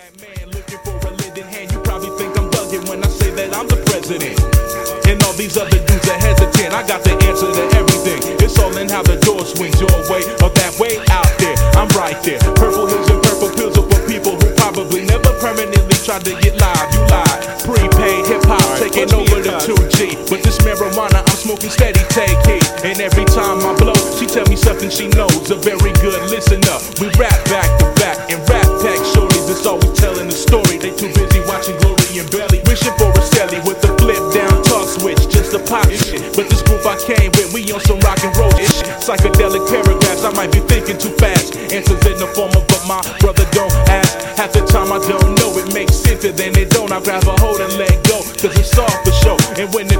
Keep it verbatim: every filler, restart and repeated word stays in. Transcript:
Man looking for a leading hand. You probably think I'm bugging when I say that I'm the president. And all these other dudes are hesitant. I got the answer to everything. It's all in how the door swings your way or that way out there. I'm right there. Purple hills and purple pills are for people who probably never permanently tried to get live. You lied. Prepaid hip hop taking over the two G. But this marijuana I'm smoking steady, take heed. And every time I blow, she tell me something she knows. A very good listener. We rap back to back and rap pack shorties that's always telling the story. They too busy watching Glory and Belly, wishing for a celly with the flip down talk switch just to pop shit. But this group I came with, we on some rock and roll shit. Psychedelic paragraphs, I might be thinking too fast. Answers in the form of but my brother don't ask. Half the time I don't know, it makes sense and then it don't. I grab a hold and let go, cause it's all for show. And when